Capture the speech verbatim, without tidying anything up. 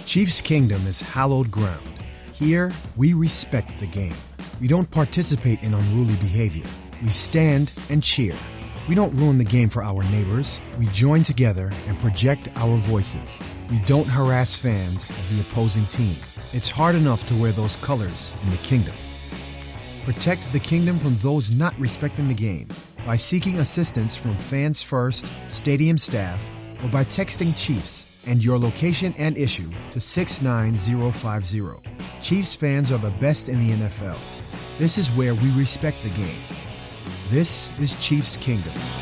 Chiefs Kingdom is hallowed ground. Here, we respect the game. We don't participate in unruly behavior. We stand and cheer. We don't ruin the game for our neighbors. We join together and project our voices. We don't harass fans of the opposing team. It's hard enough to wear those colors in the kingdom. Protect the kingdom from those not respecting the game by seeking assistance from Fans First, stadium staff, or by texting Chiefs and your location and issue to six nine zero five zero. Chiefs fans are the best in the N F L. This is where we respect the game. This is Chiefs Kingdom.